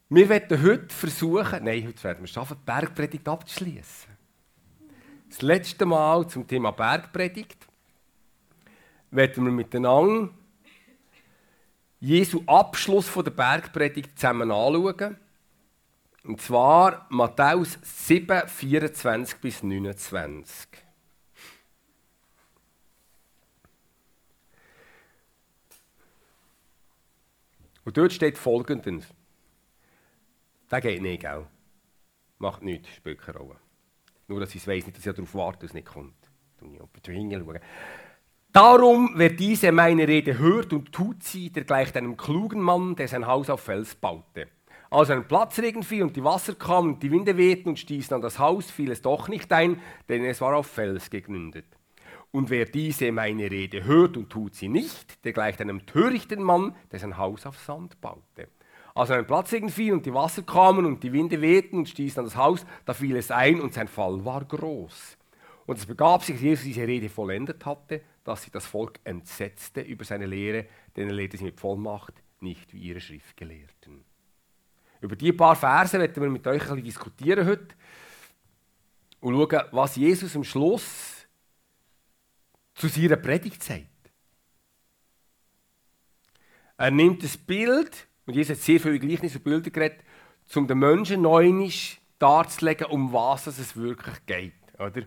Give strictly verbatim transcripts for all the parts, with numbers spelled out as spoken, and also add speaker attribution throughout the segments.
Speaker 1: Wir werden heute versuchen, nein, heute werden wir es schaffen, die Bergpredigt abzuschließen. Das letzte Mal zum Thema Bergpredigt werden wir miteinander Jesu Abschluss von der Bergpredigt zusammen anschauen. Und zwar Matthäus sieben, vierundzwanzig bis neunundzwanzig. Und dort steht Folgendes. Das geht nicht, gell? Macht nichts, spielt keine Rolle. Nur, dass ich es weiss, nicht, dass ich darauf warte, dass es nicht kommt. Darum, wer diese meine Rede hört und tut sie, der gleicht einem klugen Mann, der sein Haus auf Fels baute. Als ein Platzregen fiel und die Wasser kamen und die Winde wehten und stießen an das Haus, fiel es doch nicht ein, denn es war auf Fels gegründet. Und wer diese meine Rede hört und tut sie nicht, der gleicht einem törichten Mann, der sein Haus auf Sand baute. Als ein Platzregen fiel und die Wasser kamen und die Winde wehten und stießen an das Haus, da fiel es ein und sein Fall war groß. Und es begab sich, als Jesus diese Rede vollendet hatte, dass sich das Volk entsetzte über seine Lehre, denn er lehrte sie mit Vollmacht, nicht wie ihre Schriftgelehrten. Über die paar Verse werden wir mit euch ein bisschen diskutieren heute und schauen, was Jesus am Schluss zu seiner Predigt sagt. Er nimmt das Bild, und Jesus hat sehr viele Gleichnisse und Bilder geredet, um den Menschen neu darzulegen, um was es wirklich geht. Oder?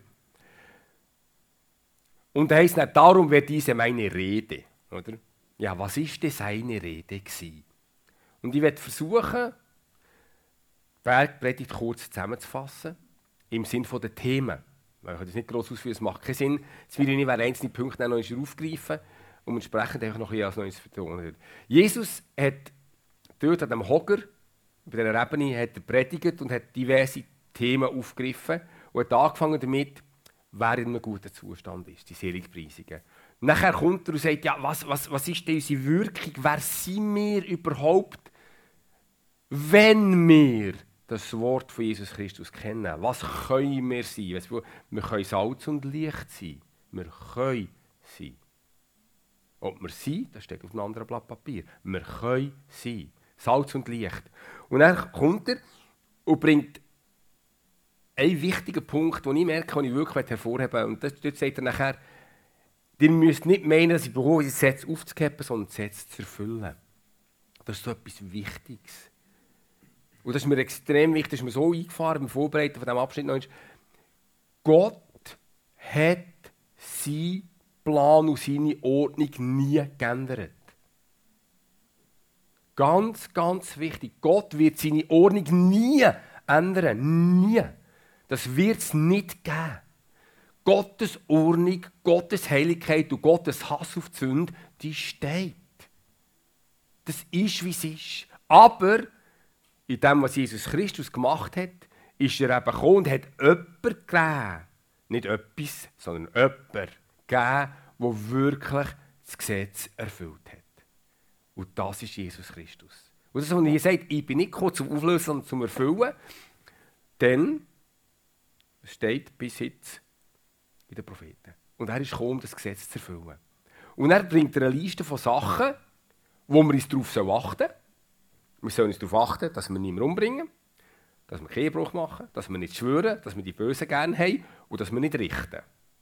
Speaker 1: Und er heisst nicht, darum wird diese meine Rede. Oder? Ja, was war denn seine Rede gewesen? Und ich werde versuchen, die Bergpredigt kurz zusammenzufassen, im Sinne der Themen. Ich kann das nicht gross ausführen, es macht keinen Sinn. Jetzt will ich nicht einzelne Punkte noch aufgreifen und entsprechend einfach noch ein bisschen als Neues betonen. Jesus hat dort an dem Hocker, bei dieser Ebene, hat er predigt und hat diverse Themen aufgegriffen und hat angefangen damit, wer in einem guten Zustand ist, die Seligpreisungen. Nachher kommt er und sagt, ja, was, was, was ist denn unsere Wirkung? Wer sind wir überhaupt, wenn wir das Wort von Jesus Christus kennen? Was können wir sein? Wir können Salz und Licht sein. Wir können sein. Ob wir sind, das steht auf einem anderen Blatt Papier. Wir können sein. Salz und Licht. Und dann kommt er und bringt einen wichtigen Punkt, den ich merke, den ich wirklich hervorheben will. Und das, dort sagt er nachher, ihr müsst nicht meinen, dass ich berufe, das Gesetz aufzukehren, sondern das Gesetz zu erfüllen. Das ist so etwas Wichtiges. Und das ist mir extrem wichtig, das ist mir so eingefahren beim Vorbereiten von diesem Abschnitt noch. Gott hat seinen Plan und seine Ordnung nie geändert. Ganz, ganz wichtig. Gott wird seine Ordnung nie ändern. Nie. Das wird es nicht geben. Gottes Ordnung, Gottes Heiligkeit und Gottes Hass auf die Sünde, die steht. Das ist, wie es ist. Aber in dem, was Jesus Christus gemacht hat, ist er eben gekommen und hat jemanden gegeben. Nicht etwas, sondern jemanden gegeben, der wirklich das Gesetz erfüllt hat. Und das ist Jesus Christus. Und das ist, was er sagt, ich bin nicht gekommen zum Auflösen, sondern zum Erfüllen. Denn es steht bis jetzt in den Propheten. Und er ist gekommen, um das Gesetz zu erfüllen. Und er bringt eine Liste von Sachen, wo wir uns darauf achten sollen. Wir sollen uns darauf achten, dass wir niemanden umbringen, dass wir keinen Ehebruch machen, dass wir nicht schwören, dass wir die Bösen gerne haben und dass wir nicht richten.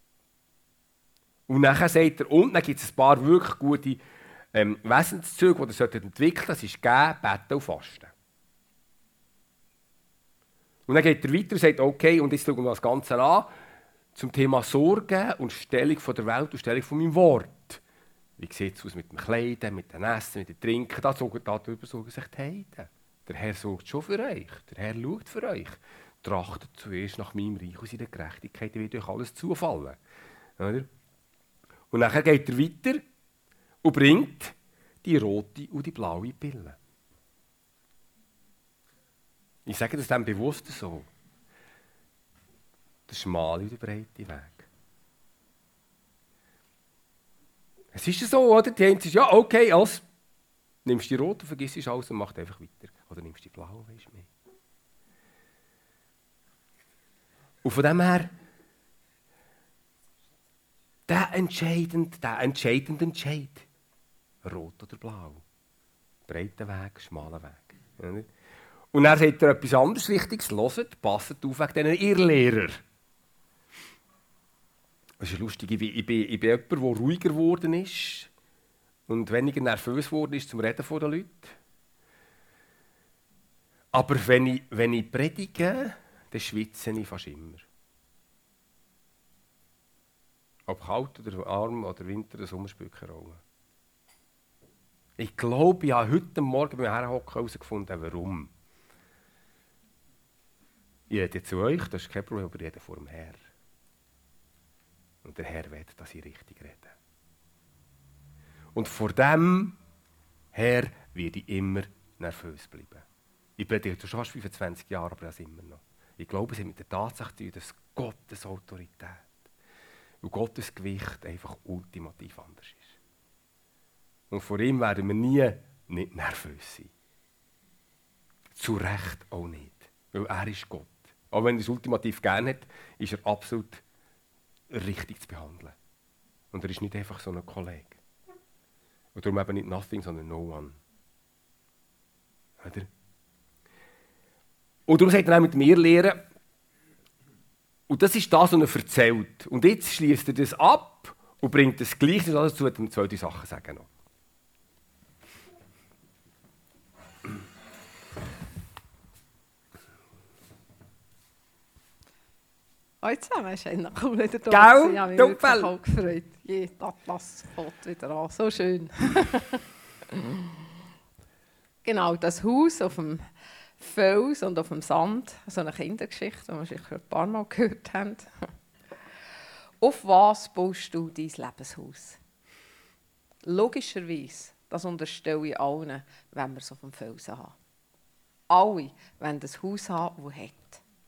Speaker 1: Und nachher sagt er, und dann gibt es ein paar wirklich gute ähm, Wesenszüge, die ihr entwickeln solltet. Das ist Geben, Beten und Fasten. Und dann geht er weiter und sagt, okay, und jetzt schauen wir das Ganze an, zum Thema Sorge und Stellung von der Welt und Stellung von meinem Wort. Wie sieht es aus mit dem Kleiden, mit dem Essen, mit dem Trinken? Da sorgen, darüber sorgen sich die Heiden. Der Herr sorgt schon für euch. Der Herr schaut für euch. Trachtet zuerst nach meinem Reich und seiner Gerechtigkeit, dann wird euch alles zufallen. Oder? Und nachher geht er weiter und bringt die rote und die blaue Pille. Ich sage das dann bewusst so. Der schmale und der breite Weg. Es ist so, oder? Die einen sagen, ja, okay, also, nimmst die rote, vergisst alles und machst einfach weiter. Oder nimmst die blaue, weisst du mehr. Und von dem her, der entscheidende, der entscheidende Entscheid. Rot oder blau. Breiter Weg, schmaler Weg. Und dann sagt er etwas anderes Wichtiges. Hört, passt auf wegen diesen Irrlehrern. Das ist lustig. Ich bin, ich bin, ich bin jemand, der ruhiger geworden ist und weniger nervös geworden ist zum Reden von den Leuten. Aber wenn ich, wenn ich predige, dann schwitze ich fast immer. Ob kalt oder warm oder Winter, das spielt keine Rolle. Ich glaube, ich habe heute Morgen beim Herhocken herausgefunden, warum. Ich rede zu euch, das ist kein Problem, aber ich rede vor dem Herrn. Und der Herr will, dass ich richtig rede. Und vor dem Herr werde ich immer nervös bleiben. Ich predige schon fast fünfundzwanzig Jahre, aber das immer noch. Ich glaube, es hat mit der Tatsache zu tun, dass Gottes Autorität und Gottes Gewicht einfach ultimativ anders ist. Und vor ihm werden wir nie nicht nervös sein. Zu Recht auch nicht. Weil er ist Gott. Auch wenn er es ultimativ gerne hat, ist er absolut richtig zu behandeln. Und er ist nicht einfach so ein Kollege. Und darum eben nicht nothing, sondern no one. Oder? Und darum sagt er auch mit mir lehren. Und das ist das, was er erzählt. Und jetzt schließt er das ab und bringt das Gleiche dazu, um zwei Sachen sagen noch.
Speaker 2: Hallo zusammen, es ist ein cooler wieder da.
Speaker 1: Gell?
Speaker 2: Ich habe mich
Speaker 1: Doppel.
Speaker 2: wirklich auch gefreut. Je, das fängt wieder an. So schön. Genau, das Haus auf dem Fels und auf dem Sand. So eine Kindergeschichte, die wir sicher ein paar Mal gehört haben. Auf was baust du dein Lebenshaus? Logischerweise, das unterstelle ich allen, wenn wir es auf dem Felsen haben. Alle wollen das Haus haben, das hat.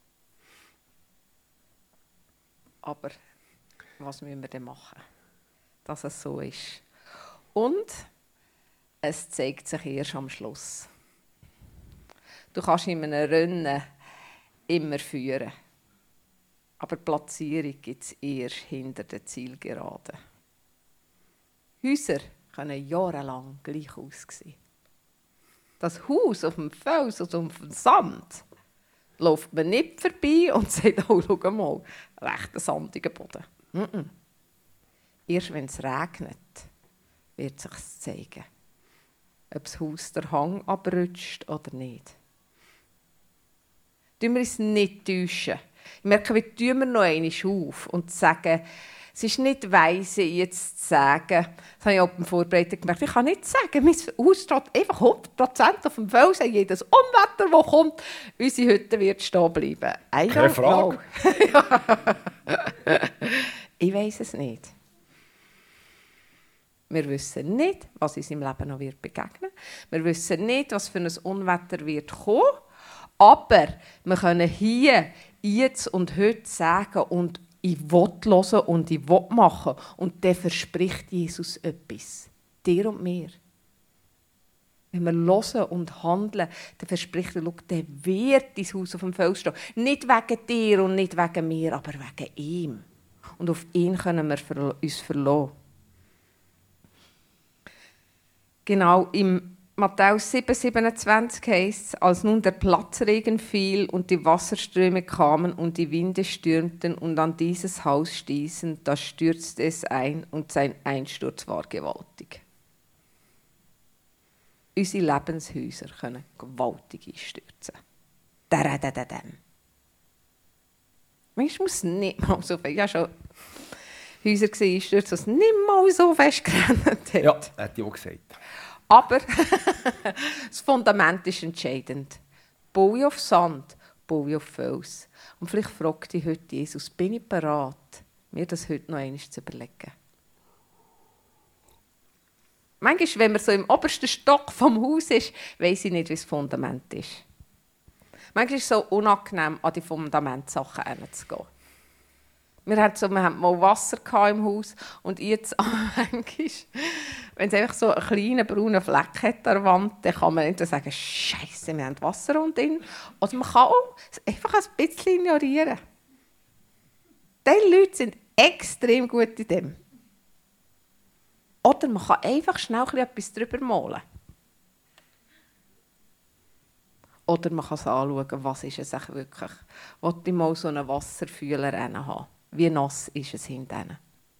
Speaker 2: Aber was müssen wir denn machen, dass es so ist? Und es zeigt sich erst am Schluss. Du kannst in einem Rennen immer führen. Aber die Platzierung gibt es erst hinter der Zielgeraden. Häuser können jahrelang gleich aussehen. Das Haus auf dem Fels oder auf dem Sand läuft man nicht vorbei und sagt, oh, schau mal, recht ein sandiger Boden. Mm-mm. Erst wenn es regnet, wird es sich zeigen, ob das Haus der Hang abrutscht oder nicht. Tun wir uns nicht täuschen. Ich merke, wir tun wir noch einmal auf und sagen, es ist nicht weise, jetzt zu sagen, das habe ich auch beim Vorbereiten gemerkt, ich kann nicht sagen, mein Haus steht einfach hundert Prozent auf dem Felsen, jedes Unwetter, das kommt, unsere Hütte wird stehen bleiben. I
Speaker 1: Keine
Speaker 2: don't know.
Speaker 1: Frage.
Speaker 2: Ich weiss es nicht. Wir wissen nicht, was uns im Leben noch wird begegnen. Wir wissen nicht, was für ein Unwetter wird kommen. Aber wir können hier, jetzt und heute sagen und ich will hören und ich will machen. Und dann verspricht Jesus etwas. Dir und mir. Wenn wir hören und handeln, dann verspricht er, schau, dann wird dein Haus auf dem Fels stehen. Nicht wegen dir und nicht wegen mir, aber wegen ihm. Und auf ihn können wir uns verlassen. Genau, im Matthäus sieben, siebenundzwanzig heisst es, als nun der Platzregen fiel und die Wasserströme kamen und die Winde stürmten und an dieses Haus stießen, da stürzte es ein und sein Einsturz war gewaltig. Unsere Lebenshäuser können gewaltig einstürzen. Dadadadadam. Manchmal muss es nicht mal so viel. Ich habe schon Häuser gesehen, einstürzen, die nicht mal so fest gerannt hat.
Speaker 1: Ja, hat ich auch gesagt.
Speaker 2: Aber das Fundament ist entscheidend. Baue ich auf Sand, baue ich auf Fels. Und vielleicht fragt dich heute Jesus, bin ich bereit, mir das heute noch einmal zu überlegen? Manchmal, wenn man so im obersten Stock vom Haus ist, weiss ich nicht, wie das Fundament ist. Manchmal ist es so unangenehm, an die Fundamentsachen heranzugehen. Wir hatten, so, wir hatten mal Wasser im Haus und jetzt manchmal, wenn es einfach so einen kleinen braunen Fleck hat an der Wand, dann kann man entweder sagen, Scheisse, wir haben Wasser unten. Oder man kann auch einfach ein bisschen ignorieren. Diese Leute sind extrem gut in dem. Oder man kann einfach schnell etwas drüber malen. Oder man kann es anschauen, was ist es eigentlich wirklich. Wollte ich mal so einen Wasserfühler haben? Wie nass ist es hinten?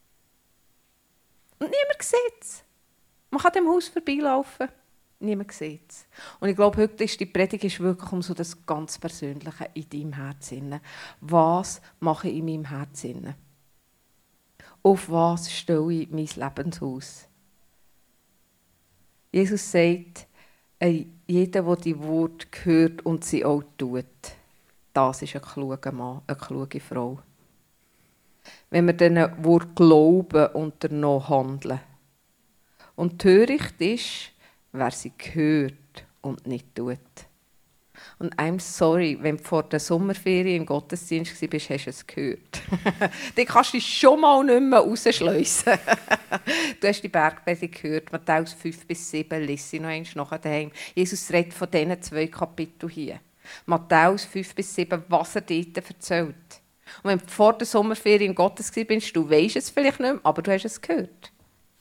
Speaker 2: Und niemand sieht es. Man kann dem Haus vorbeilaufen. Niemand sieht es. Und ich glaube, heute ist die Predigt ist wirklich um so das ganz Persönliche in deinem Herzen. Was mache ich in meinem Herzen? Auf was stelle ich mein Lebenshaus? Jesus sagt, jeder, der die Worte hört und sie auch tut, das ist ein kluger Mann, eine kluge Frau. Wenn wir diesen Wort glauben und danach handeln. Und töricht ist, wer sie hört und nicht tut. Und I'm sorry, wenn du vor der Sommerferien im Gottesdienst warst, hast du es gehört. Dann kannst du dich schon mal nicht mehr rausschleusen. Du hast die Bergpredigt gehört, Matthäus fünf bis sieben, lies sie noch einmal nachher daheim. Jesus redet von diesen zwei Kapiteln hier. Matthäus fünf bis sieben, was er dort erzählt. Und wenn du vor der Sommerferien im Gottesdienst bist, du weisst es vielleicht nicht mehr, aber du hast es gehört.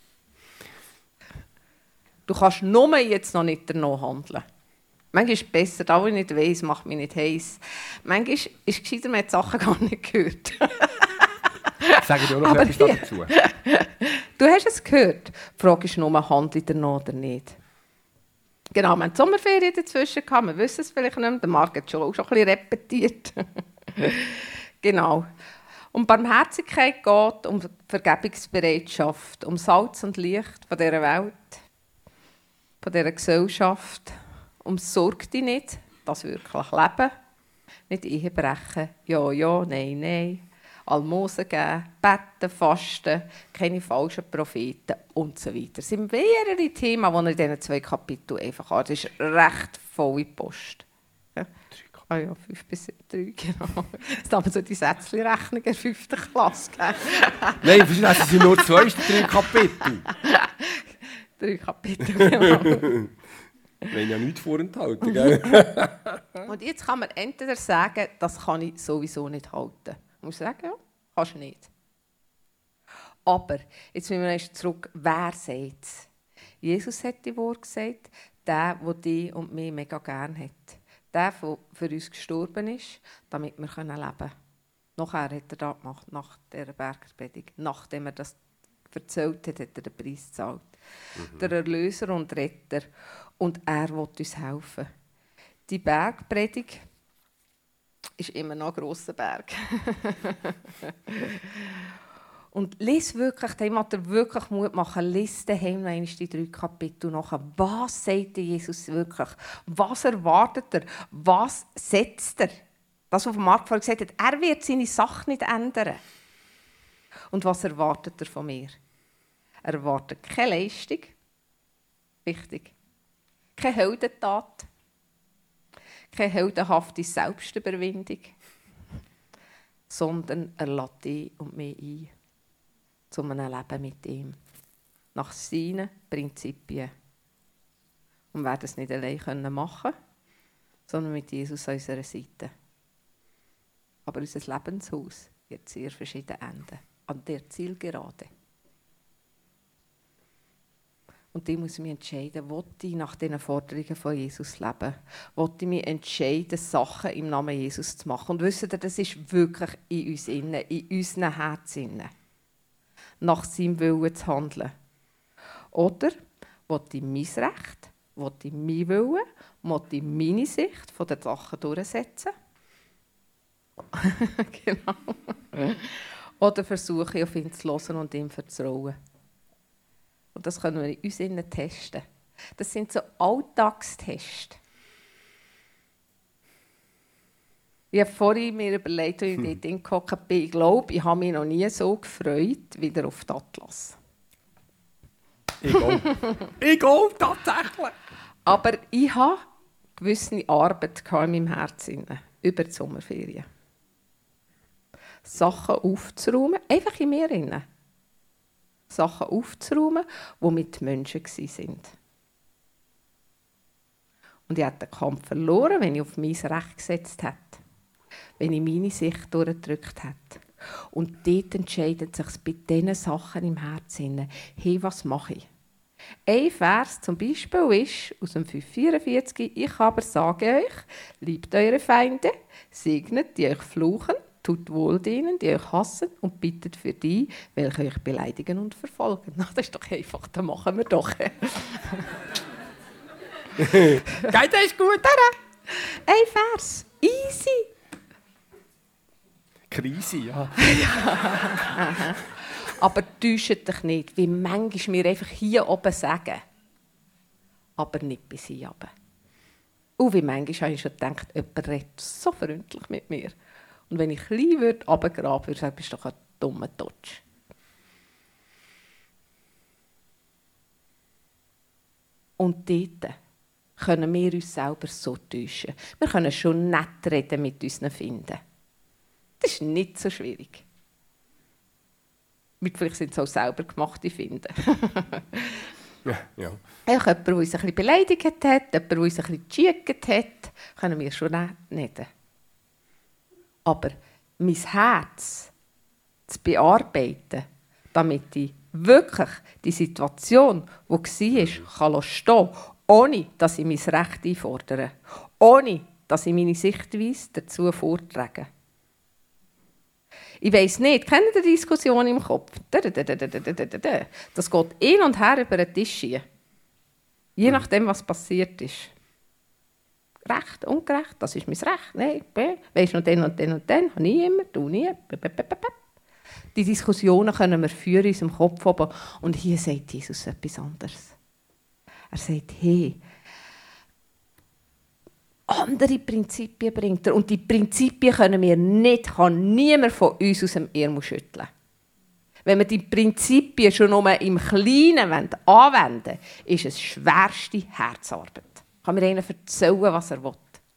Speaker 2: Du kannst nur jetzt noch nicht danach handeln. Manchmal ist es besser, da wo ich nicht weiss, macht mich nicht heiß. Manchmal ist es gescheiter, man hat die Sachen gar nicht gehört.
Speaker 1: Sag dir auch noch etwas dazu.
Speaker 2: Du hast es gehört. Die Frage ist nur, handle ich danach oder nicht. Genau, wir haben die Sommerferien dazwischen gehabt, wir wissen es vielleicht nicht mehr. Der Marc hat schon auch schon ein bisschen repetiert. Genau. Um Barmherzigkeit geht, um Vergebungsbereitschaft, um Salz und Licht von dieser Welt, von dieser Gesellschaft, um Sorg dich nicht, das wirklich Leben, nicht Ehe brechen, ja, ja, nein, nein, Almosen geben, beten, fasten, keine falschen Propheten und so weiter. Das sind mehrere Themen, die er in diesen zwei Kapiteln einfach hat. Das ist recht volle Post. Ja. Ah ja, fünf bis drei, genau. Jetzt haben wir so die Sätzchen-Rechnung in der fünften Klasse.
Speaker 1: Nein, das sind nur zwei, drei Kapitel.
Speaker 2: Drei Kapitel, genau.
Speaker 1: Wir haben ja nichts vorenthalten, gell?
Speaker 2: Und jetzt kann man entweder sagen, das kann ich sowieso nicht halten. Ich muss sagen, ja, kannst du nicht. Aber, jetzt müssen wir erst zurück, wer sagt es? Jesus hat die Worte gesagt, der, der dich und mich mega gerne hat. Der, der für uns gestorben ist, damit wir leben können. Nachher hat er das gemacht, nach dieser Bergpredigt. Nachdem er das erzählt hat, hat er den Preis gezahlt. Mhm. Der Erlöser und Retter. Und er will uns helfen. Die Bergpredigt ist immer noch ein grosser Berg. Und lies wirklich, dem hat er wirklich Mut machen, lies daheim noch die drei Kapitel nach. Was sagt Jesus wirklich? Was erwartet er? Was setzt er? Das, was Marc vorhin gesagt hat, er wird seine Sache nicht ändern. Und was erwartet er von mir? Er erwartet keine Leistung. Wichtig. Keine Heldentat. Keine heldenhafte Selbstüberwindung. Sondern er lädt dich und mich ein zu einem Leben mit ihm. Nach seinen Prinzipien. Und wir werden es nicht allein machen können, sondern mit Jesus an unserer Seite. Aber unser Lebenshaus wird sehr verschiedene Enden. An der Zielgerade. Und ich muss mich entscheiden, will ich nach diesen Forderungen von Jesus leben? Will ich mich entscheiden, Sachen im Namen Jesus zu machen? Und wisst ihr, das ist wirklich in uns innen, in unseren Herzen, nach seinem Willen zu handeln. Oder will ich mein Recht, will ich mein Willen, will ich meine Sicht von den Sachen durchsetzen? Genau. Oder versuche ich, auf ihn zu hören und ihm zu vertrauen? Und das können wir in uns innen testen. Das sind so Alltagstests. Ich habe vorhin mir überlegt, als ich dort hingehockt bin, ich glaube, ich habe mich noch nie so gefreut wie auf die Atlas.
Speaker 1: Ich auch. Ich auch, tatsächlich.
Speaker 2: Aber ich hatte gewisse Arbeit in meinem Herzen über die Sommerferien. Sachen aufzuräumen, einfach in mir drin. Sachen aufzuräumen, die mit Menschen waren. Und ich hatte den Kampf verloren, wenn ich auf mein Recht gesetzt hätte. Wenn ich meine Sicht durchgedrückt hätte. Und dort entscheidet sich bei diesen Sachen im Herzen, hey, was mache ich? Ein Vers zum Beispiel ist aus dem fünf vierundvierzig. Ich aber sage euch, liebt eure Feinde, segnet, die euch fluchen, tut wohl denen, die euch hassen und bittet für die, welche euch beleidigen und verfolgen. Na, das ist doch einfach, das machen wir doch. Geht das ist gut? Ein Vers, easy.
Speaker 1: Krise, ja.
Speaker 2: Aber täuscht dich nicht, wie manchmal wir einfach hier oben sagen, aber nicht bis hier oben. Und wie manchmal habe ich schon gedacht, jemand redet so freundlich mit mir. Und wenn ich klein würde, runtergraben würde, sagen, bist du doch ein dummer Totsch. Und dort können wir uns selber so täuschen. Wir können schon nett reden mit unseren Finden. Das ist nicht so schwierig. Mit vielleicht sind es auch selber gemachte Finden.
Speaker 1: Ja, ja.
Speaker 2: Auch jemand, der uns ein bisschen beleidigt hat, jemand, der uns ein bisschen geschiegt hat, können wir schon reden. Aber mein Herz zu bearbeiten, damit ich wirklich die Situation, die war, kann stehen lassen, ohne dass ich mein Recht einfordere, ohne dass ich meine Sichtweise dazu vortrage. Ich weiss nicht, kennt ihr die Diskussion im Kopf? Das geht hin und her über den Tisch hier. Je nachdem, was passiert ist. Recht, ungerecht, das ist mein Recht. Nein, weisst du noch den und den und den? Habe ich immer, du nie. Die Diskussionen können wir führen in unserem Kopf oben. Und hier sagt Jesus etwas anderes. Er sagt, hey, andere Prinzipien bringt er. Und die Prinzipien können wir nicht, kann niemand von uns aus dem Ärmel schütteln. Wenn wir die Prinzipien schon nur im Kleinen anwenden wollen, ist es schwerste Herzarbeit. Kann mir einer erzählen, was er will.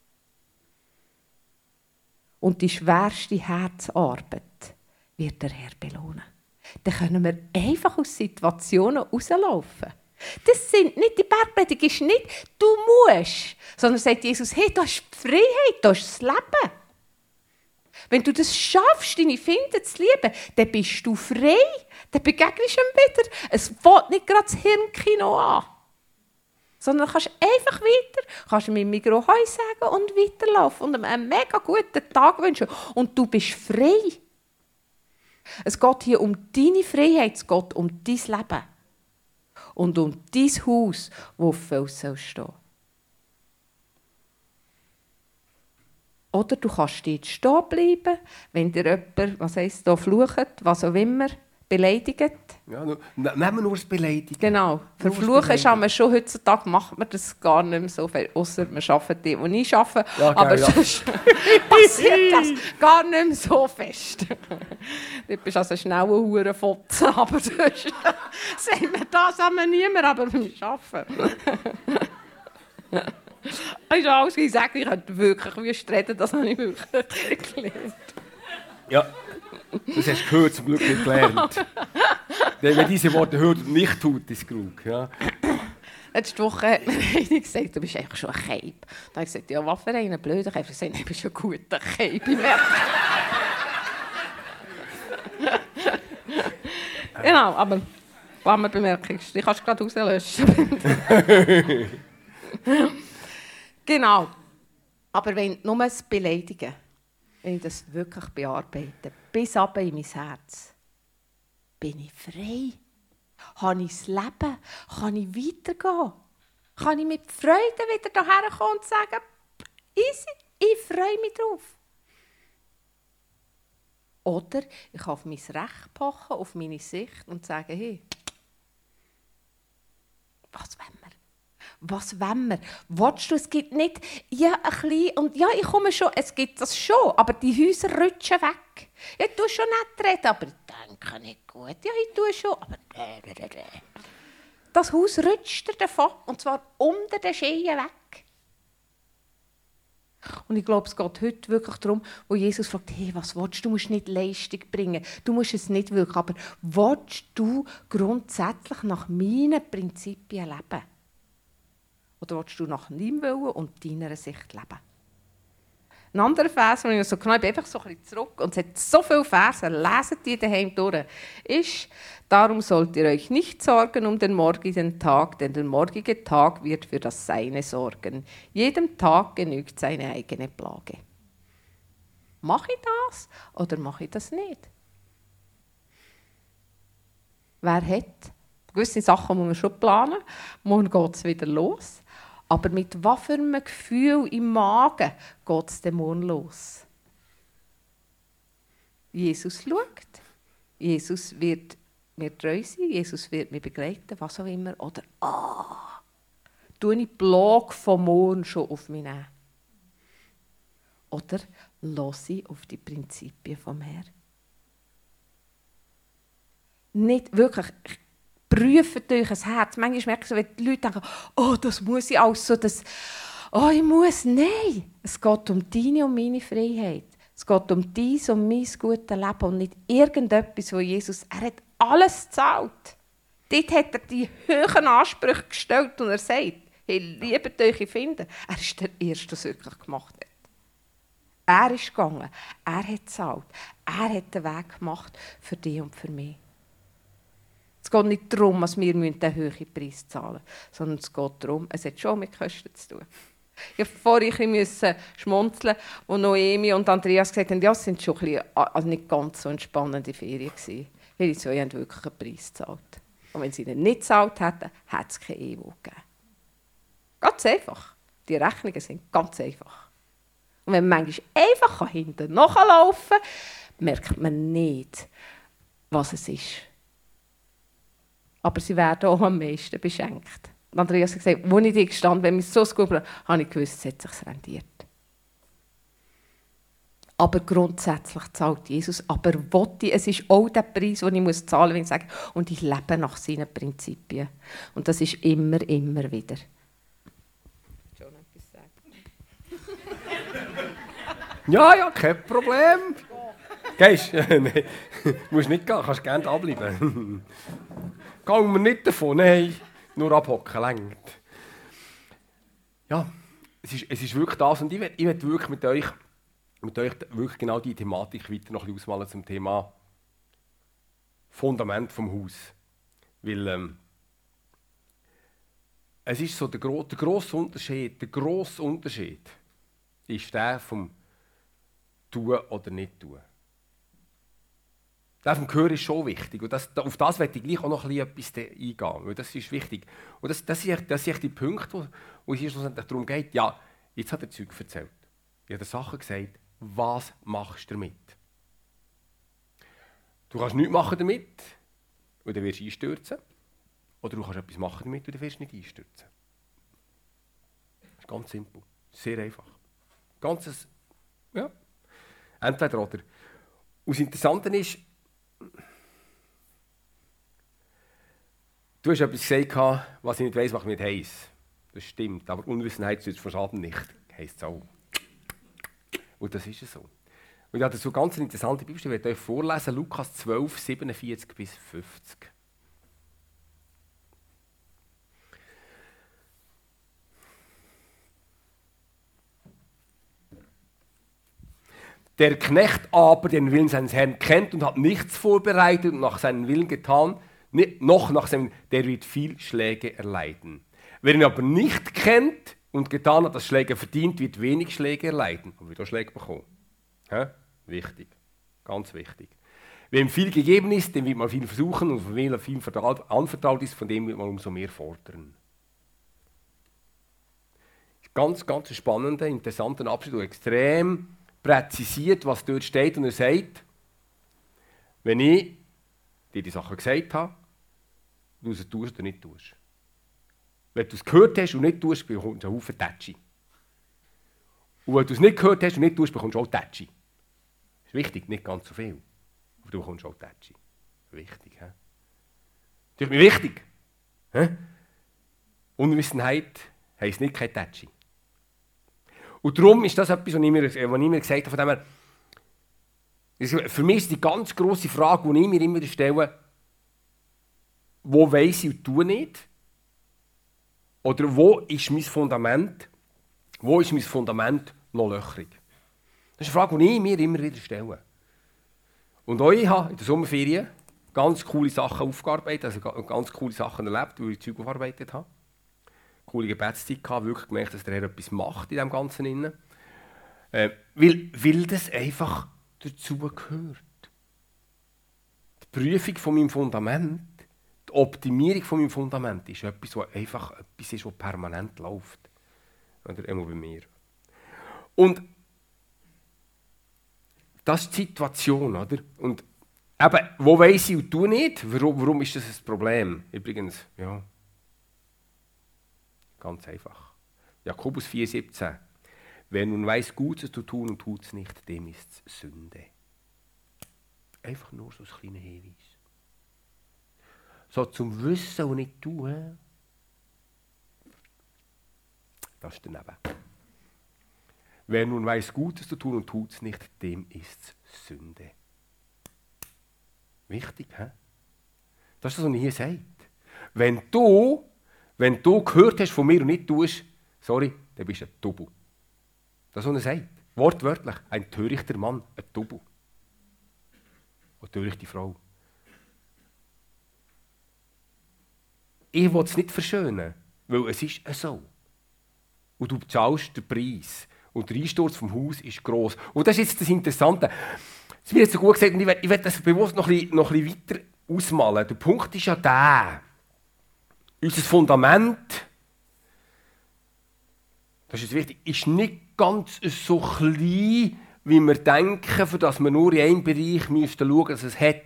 Speaker 2: Und die schwerste Herzarbeit wird der Herr belohnen. Dann können wir einfach aus Situationen rauslaufen. Das sind nicht, die Bergpredigt ist nicht, du musst, sondern sagt Jesus, hey, das ist die Freiheit, das ist das Leben. Wenn du das schaffst, deine Finden zu lieben, dann bist du frei, dann begegnest du ihm wieder. Es fängt nicht gerade das Hirnkino an, sondern du kannst einfach weiter, kannst mit dem Mikro Heu sagen und weiterlaufen und einen mega guten Tag wünschen und du bist frei. Es geht hier um deine Freiheit, es geht um dein Leben. Und um dein Haus, das auf Fels stehen soll. Oder du kannst dort stehen bleiben, wenn dir jemand, was heisst da, flucht, was auch immer, beleidigt.
Speaker 1: Ja, nur, nehmen wir nur das Beleidigen.
Speaker 2: Genau. Verfluchen ist aber schon heutzutage, macht man das gar nicht mehr so viel, ausser wir arbeiten die, die ich arbeite.
Speaker 1: Ja,
Speaker 2: aber
Speaker 1: geil, ja.
Speaker 2: sonst passiert das gar nicht mehr so fest. Du bist also schnell ein Hurenfotze, aber sonst sagen wir das haben wir niemand, aber beim Arbeiten. Ich habe alles gesagt, ich könnte wirklich wüst reden, das habe ich wirklich gelernt.
Speaker 1: Ja, das hast du gehört, zum Glück nicht gelernt. Wer diese Worte hört und nicht tut, ist klug. Ja.
Speaker 2: Letzte Woche hat mir einer gesagt, du bist eigentlich schon ein Keib. Da habe ich gesagt, ja, was für einen blöden Keib. Ich habe gesagt, du bist ein guter Keib. Genau, aber Klammerbemerkung, die kannst du gerade rauslöschen. Genau. Aber wenn nur das Beleidigen, wenn ich das wirklich bearbeite, bis runter in mein Herz, bin ich frei. Habe ich das Leben? Kann ich weitergehen? Kann ich mit Freude wieder hierher kommen und sagen, easy, ich freue mich drauf. Oder ich kann auf mein Recht pochen, auf meine Sicht und sagen, hey, was wollen wir? Was wollen wir? Willst du, es gibt nicht, ja, ein bisschen, und ja, ich komme schon, es gibt das schon, aber die Häuser rutschen weg. Ja, ich tue schon nicht reden, aber ich denke nicht gut. Ja, ich tue schon, aber das Haus rutscht dir davon, und zwar unter den Scheen weg. Und ich glaube, es geht heute wirklich darum, wo Jesus fragt, hey, was willst du? Du musst nicht Leistung bringen, du musst es nicht wirklich, aber willst du grundsätzlich nach meinen Prinzipien leben? Oder willst du nach deinem Willen und deiner Sicht leben? Ein anderer Vers, den ich so genau, ich bin einfach so ein bisschen zurück, und es hat so viele Verse, lesen die daheim durch, ist, darum sollt ihr euch nicht sorgen um den morgigen Tag, denn der morgige Tag wird für das Seine sorgen. Jedem Tag genügt seine eigene Plage. Mache ich das oder mache ich das nicht? Wer hat? Gewisse Sachen muss man schon planen, morgen geht es wieder los. Aber mit was für einem Gefühl im Magen geht es dem morgen los? Jesus schaut. Jesus wird mir treu sein. Jesus wird mich begleiten, was auch immer. Oder, ah, tue ich die Plage vom Morgen schon auf mich nehmen? Oder lasse ich auf die Prinzipien vom Herrn? Nicht wirklich... Prüft euch ein Herz. Manchmal merke ich so, wenn die Leute denken, oh, das muss ich alles so, das, oh, ich muss. Nein, es geht um deine und meine Freiheit. Es geht um dein und mein gutes Leben und nicht irgendetwas, wo Jesus, er hat alles gezahlt. Dort hat er die hohen Ansprüche gestellt und er sagt, hey, liebt euch, ich finde. Er ist der Erste, der es wirklich gemacht hat. Er ist gegangen, er hat gezahlt, er hat den Weg gemacht für dich und für mich. Es geht nicht darum, dass wir einen hohen Preis zahlen müssen, sondern es geht darum, es hat schon mit Kosten zu tun. Ich musste vorhin ein bisschen schmunzeln, als Noemi und Andreas gesagt haben, ja, es waren schon ein bisschen, also nicht ganz so entspannende Ferien gewesen, weil die zwei haben wirklich einen Preis gezahlt. Und wenn sie ihn nicht gezahlt hätten, hätte es keine Ehe gegeben. Ganz einfach. Die Rechnungen sind ganz einfach. Und wenn man manchmal einfach hinten nachlaufen kann, merkt man nicht, was es ist. Aber sie werden auch am meisten beschenkt. Und Andreas hat gesagt, als ich da gestanden wenn ich so gut habe, habe ich gewusst, es hat sich rendiert. Aber grundsätzlich zahlt Jesus. Aber ich, es ist auch der Preis, den ich zahlen muss, wenn ich sage, und ich lebe nach seinen Prinzipien. Und das ist immer, immer wieder. Schon etwas sagen?
Speaker 1: Ja, ja, kein Problem. Gehst du? Nein, du musst nicht gehen, kannst gerne abbleiben. Gehen wir nicht davon, nein, nur abhocken, längt. Ja, es ist, es ist wirklich das und ich will, ich will wirklich mit euch, mit euch wirklich genau diese Thematik weiter noch ein bisschen ausmalen zum Thema Fundament vom Haus. Weil ähm, es ist so, der, gro der grosse Unterschied, der grosse Unterschied ist der vom Tun oder nicht tun. Der vom Gehör ist schon wichtig und das, auf das möchte ich gleich auch noch ein bisschen etwas eingehen, weil das ist wichtig. Und das, das, sind, das sind die Punkte, wo, wo es hier schlussendlich darum geht, ja, jetzt hat er Zeug erzählt. Ich habe Sachen gesagt, was machst du damit? Du kannst nichts machen damit und dann wirst du einstürzen. Oder du kannst etwas machen damit und dann wirst du nicht einstürzen. Das ist ganz simpel, sehr einfach. Ganzes, ja, entweder oder. Und das Interessante ist, du hast etwas gesagt, was ich nicht weiss, was nicht heisst. Das stimmt, aber Unwissenheit tut vor Schaden nicht, heisst es auch. Und das ist es so. Und ich habe dazu ganz eine interessante Bibelstelle, ich werde euch vorlesen, Lukas zwölf, siebenundvierzig bis fünfzig. Der Knecht aber, den Willen seines Herrn kennt und hat nichts vorbereitet und nach seinem Willen getan, noch nach seinem, der wird viel Schläge erleiden. Wer ihn aber nicht kennt und getan hat, dass Schläge verdient, wird wenig Schläge erleiden. Und wird auch Schläge bekommen. Hä? Wichtig. Ganz wichtig. Wem viel gegeben ist, dem wird man viel versuchen und von wem er viel anvertraut ist, von dem wird man umso mehr fordern. Ganz, ganz spannender, interessanter Abschnitt und extrem präzisiert, was dort steht und er sagt, wenn ich dir die Sachen gesagt habe, du es tust oder nicht tust. Wenn du es gehört hast und nicht tust, bekommst du einen Haufen Tätschi. Und wenn du es nicht gehört hast und nicht tust, bekommst du auch Tätschi. Das ist wichtig, nicht ganz so viel. Aber du bekommst auch Tätschi. Wichtig, hä? Das ist mir wichtig. Hä? Unwissenheit heisst nicht kein Tätschi. Und darum ist das etwas, was ich mir, was ich mir gesagt habe, von dem her, für mich ist die ganz grosse Frage, die ich mir immer stelle, wo weiss ich und tue nicht? Oder wo ist mein Fundament, wo ist mein Fundament noch löchrig? Das ist eine Frage, die ich mir immer wieder stelle. Und auch ich habe in der Sommerferien ganz coole Sachen aufgearbeitet, also ganz coole Sachen erlebt, weil ich Zeug aufgearbeitet habe. Coole Gebetszeit gehabt, wirklich gemerkt, dass der Herr etwas macht in dem Ganzen innen. Äh, weil, weil das einfach dazu gehört. Die Prüfung von meinem Fundament, die Optimierung von meinem Fundament ist etwas, was einfach etwas ist, was permanent läuft. Oder immer bei mir. Und das ist die Situation, oder? Und eben, wo weiss ich und tu nicht? Warum, warum ist das ein Problem? Übrigens, ja, ganz einfach. Jakobus vier siebzehn. Wer nun weiß, Gutes zu tun und tut es nicht, dem ist es Sünde. Einfach nur so ein kleiner Hinweis. So zum Wissen und nicht tun, das ist daneben. Wer nun weiß, Gutes zu tun und tut es nicht, dem ist es Sünde. Wichtig, hä? Das ist das, was er hier sagt. Wenn du, wenn du gehört hast von mir und nicht tust, sorry, dann bist du ein Tubu. Das ist, was er sagt. Wortwörtlich, ein törichter Mann, ein Tubu. Eine törichte Frau. Ich will es nicht verschönen, weil es ist so. Und du zahlst den Preis. Und der Einsturz vom Haus ist gross. Und das ist jetzt das Interessante. Es wird jetzt so gut gesagt, und ich werde, ich werde das bewusst noch ein, bisschen, noch ein bisschen weiter ausmalen. Der Punkt ist ja der, unser Fundament, das ist wichtig, ist nicht ganz so klein, wie wir denken, für das wir nur in einem Bereich schauen müssen, dass es hat.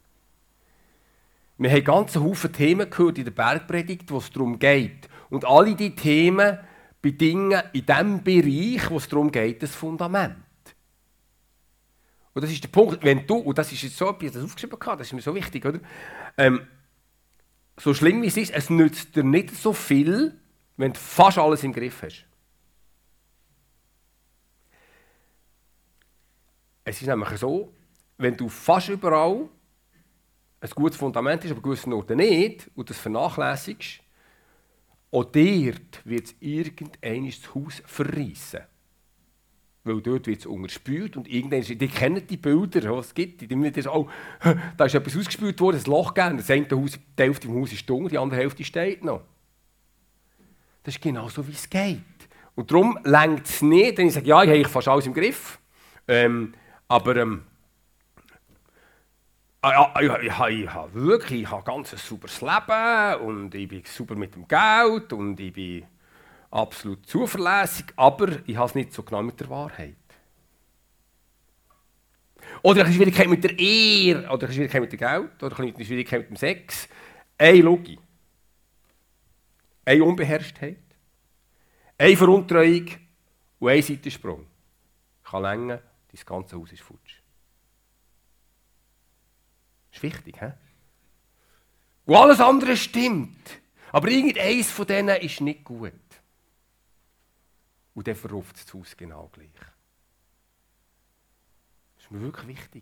Speaker 1: Wir haben ganz Haufen Themen gehört in der Bergpredigt, wo es darum geht. Und alle diese Themen bedingen in dem Bereich, wo es darum geht, das Fundament. Und das ist der Punkt, wenn du, und das ist jetzt so, ich habe das aufgeschrieben, das ist mir so wichtig, oder? Ähm, so schlimm wie es ist, es nützt dir nicht so viel, wenn du fast alles im Griff hast. Es ist nämlich so, wenn du fast überall ein gutes Fundament hast, aber gewissen Orten nicht, und das vernachlässigst, auch dort wird es irgendwann das Haus verreissen. Weil dort wird es unterspült und irgendwann, die kennen die Bilder, die es gibt, die immer so, oh, da ist etwas ausgespült worden, ein Loch gegeben, das eine Haus, die Hälfte vom Haus ist dunkel, die andere Hälfte steht noch. Das ist genau so, wie es geht. Und darum reicht es nicht, wenn ich sage, ja, ich habe fast alles im Griff, ähm, aber ähm, ich, ich, ich, ich habe wirklich ich habe ganz ein sauberes Leben und ich bin super mit dem Geld und ich bin absolut zuverlässig, aber ich habe es nicht so genau mit der Wahrheit. Oder eine Schwierigkeit mit der Ehre, oder eine Schwierigkeit mit dem Geld, oder eine Schwierigkeit mit dem Sex. Eine Logik, eine Unbeherrschtheit, eine Veruntreuung und ein Seitensprung. Kann länger, dein ganze Haus ist futsch. Das ist wichtig, hä? Und alles andere stimmt. Aber irgendeines von denen ist nicht gut. Und dann verrufft das Haus genau gleich. Das ist mir wirklich wichtig.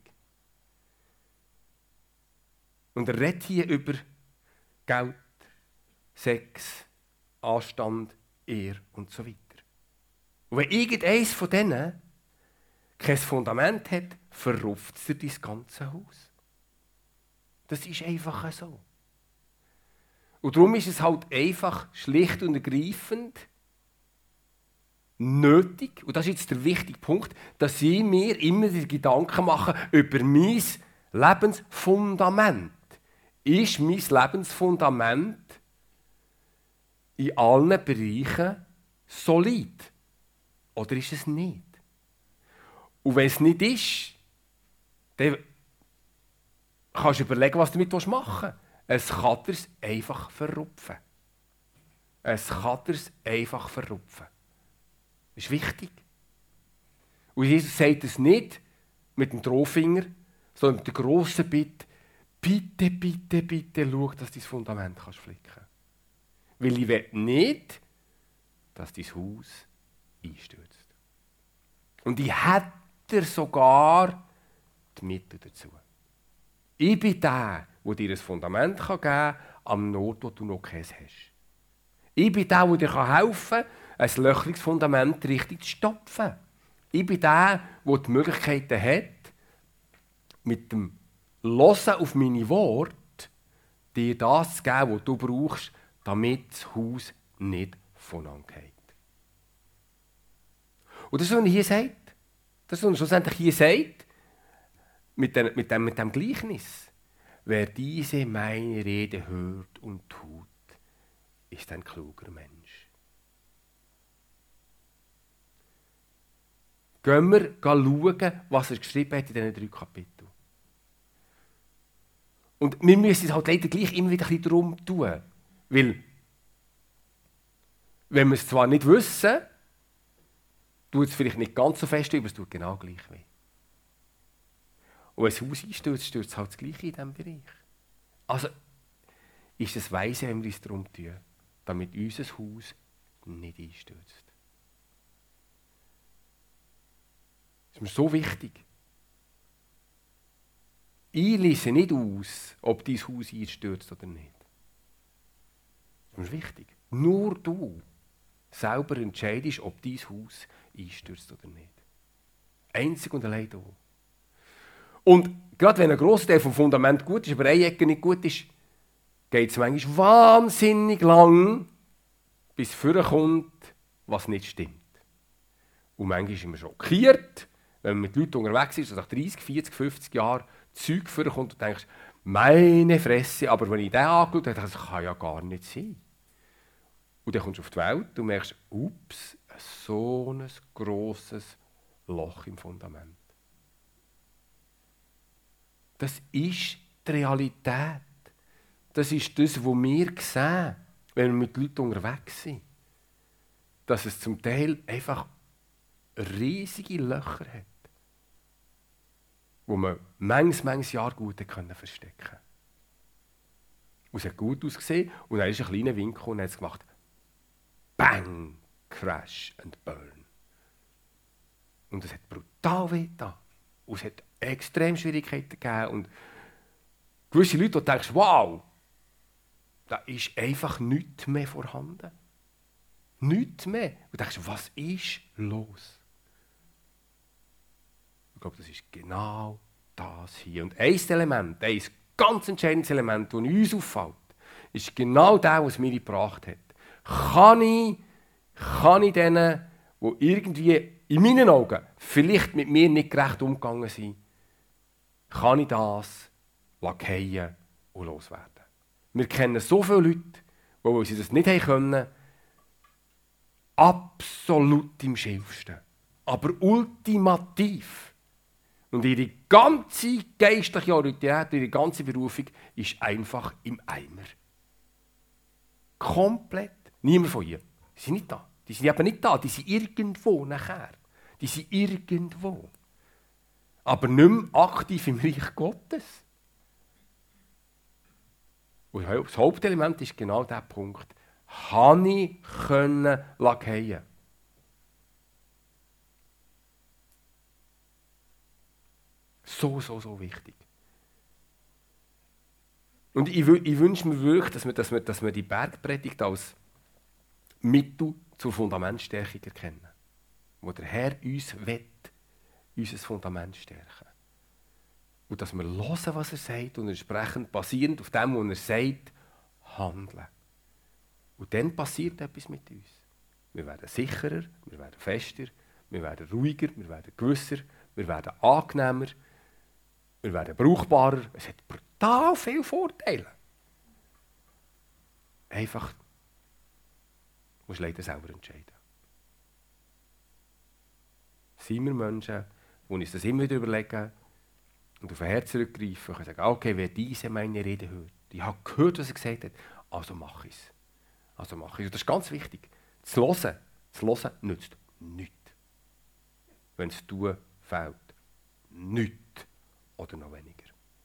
Speaker 1: Und er redet hier über Geld, Sex, Anstand, Ehre und so weiter. Und wenn irgendeines von denen kein Fundament hat, verrufft es dir dein ganze Haus. Das ist einfach so. Und darum ist es halt einfach schlicht und ergreifend nötig, und das ist jetzt der wichtige Punkt, dass ich mir immer die Gedanken mache über mein Lebensfundament. Ist mein Lebensfundament in allen Bereichen solid? Oder ist es nicht? Und wenn es nicht ist, dann kannst du überlegen, was du damit machen willst. Es kann dir es einfach verrupfen. Es kann dir es einfach verrupfen. Das ist wichtig. Und Jesus sagt es nicht mit dem Drohfinger, sondern mit der grossen Bitte, bitte, bitte, bitte, schau, dass du dein Fundament kannst flicken kannst. Weil ich will nicht, dass dein Haus einstürzt. Und ich hätte sogar die Mittel dazu. Ich bin der, der dir ein Fundament geben kann, am Ort, wo du noch keins hast. Ich bin der, der dir helfen kann, ein löchriges Fundament richtig zu stopfen. Ich bin der, der die Möglichkeiten hat, mit dem Hören auf meine Worte dir das zu geben, was du brauchst, damit das Haus nicht voneinander geht. Und das ist, was er hier sagt. Das ist, was er schlussendlich hier sagt, mit dem, mit dem, mit dem Gleichnis. Wer diese meine Rede hört und tut, ist ein kluger Mensch. Gehen wir schauen, was er geschrieben hat in diesen drei Kapiteln. Und wir müssen es halt leider gleich immer wieder ein bisschen darum tun. Weil, wenn wir es zwar nicht wissen, tut es vielleicht nicht ganz so fest, aber es tut genau gleich weh. Und wenn das Haus einstürzt, stürzt es halt das Gleiche in diesem Bereich. Also ist es weise, wenn wir uns darum tun, damit unser Haus nicht einstürzt. Das ist mir so wichtig. Ich lese nicht aus, ob dein Haus einstürzt oder nicht. Das ist mir wichtig. Nur du selber entscheidest, ob dein Haus einstürzt oder nicht. Einzig und allein du. Und gerade wenn ein grosser Teil vom Fundament gut ist, aber eine Ecke nicht gut ist, geht es manchmal wahnsinnig lang, bis vorkommt, was nicht stimmt. Und manchmal ist man schockiert, wenn man mit Leuten unterwegs ist, so nach dreißig, vierzig, fünfzig Jahren Zeug vorkommt und denkst, meine Fresse, aber wenn ich den angeschaut habe, das kann ja gar nicht sein. Und dann kommst du auf die Welt und merkst, ups, so ein grosses Loch im Fundament. Das ist die Realität. Das ist das, was wir sehen, wenn wir mit Leuten unterwegs sind. Dass es zum Teil einfach riesige Löcher hat, wo man manches, manches Jahr gut verstecken konnte. Und es hat gut ausgesehen und dann ist ein kleiner Winkel und hat es gemacht. Bang! Crash and burn. Und es hat brutal weh getan. Und es hat extrem Schwierigkeiten gegeben. Und gewisse Leute, die denkst, wow, da ist einfach nichts mehr vorhanden. Nichts mehr. Und du denkst, was ist los? Ich glaube, das ist genau das hier. Und ein Element, ein ganz entscheidendes Element, das uns auffällt, ist genau das, was mir gebracht hat. Kann ich, kann ich denen, die irgendwie in meinen Augen vielleicht mit mir nicht gerecht umgegangen sind, kann ich das fallen und loswerden. Wir kennen so viele Leute, die, weil sie das nicht haben können, absolut im Schilfsten, aber ultimativ. Und ihre ganze geistliche Autorität, ihre ganze Berufung ist einfach im Eimer. Komplett. Niemand von ihr. Die sind nicht da. Die sind eben nicht da. Die sind irgendwo nachher. Die sind irgendwo. Aber nicht mehr aktiv im Reich Gottes. Und das Hauptelement ist genau dieser Punkt. Habe ich können fallen. So, so, so wichtig. Und ich, ich wünsche mir wirklich, dass wir, dass, wir, dass wir die Bergpredigt als Mittel zur Fundamentstärkung erkennen. Wo der Herr uns will, unser Fundament stärken. Und dass wir hören, was er sagt und entsprechend basierend auf dem, was er sagt, handeln. Und dann passiert etwas mit uns. Wir werden sicherer, wir werden fester, wir werden ruhiger, wir werden gewisser, wir werden angenehmer, wir werden brauchbarer. Es hat brutal viele Vorteile. Einfach, du musst leider selber entscheiden. Sind wir Menschen, die uns das immer wieder überlegen und auf ein Herz zurückgreifen und sagen, okay, wer diese meine Rede hört, ich habe gehört, was er gesagt hat, also mache ich es. Also mache ich es. Das ist ganz wichtig. Zu hören, zu hören nützt nichts. Wenn es tun fehlt, nichts oder noch weniger.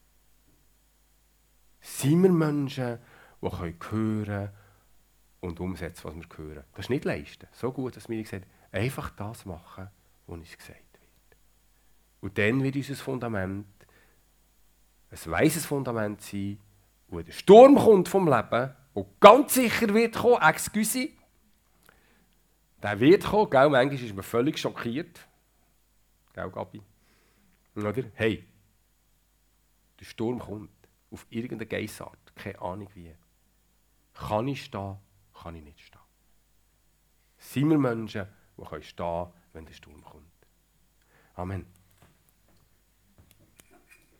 Speaker 1: Sind wir Menschen, die hören können und umsetzen, was wir hören. Das ist nicht leisten. So gut, dass mir gesagt einfach das machen, was uns gesagt wird. Und dann wird unser Fundament ein weises Fundament sein, wo der Sturm kommt vom Leben, und ganz sicher wird kommen, excuse, der wird kommen, gell? Manchmal ist man völlig schockiert. Gell, Gabi? Oder? Hey, der Sturm kommt. Auf irgendeine Geissart. Keine Ahnung wie. Kann ich stehen? Kann ich nicht stehen? Sind wir Menschen, die stehen können, wenn der Sturm kommt? Amen.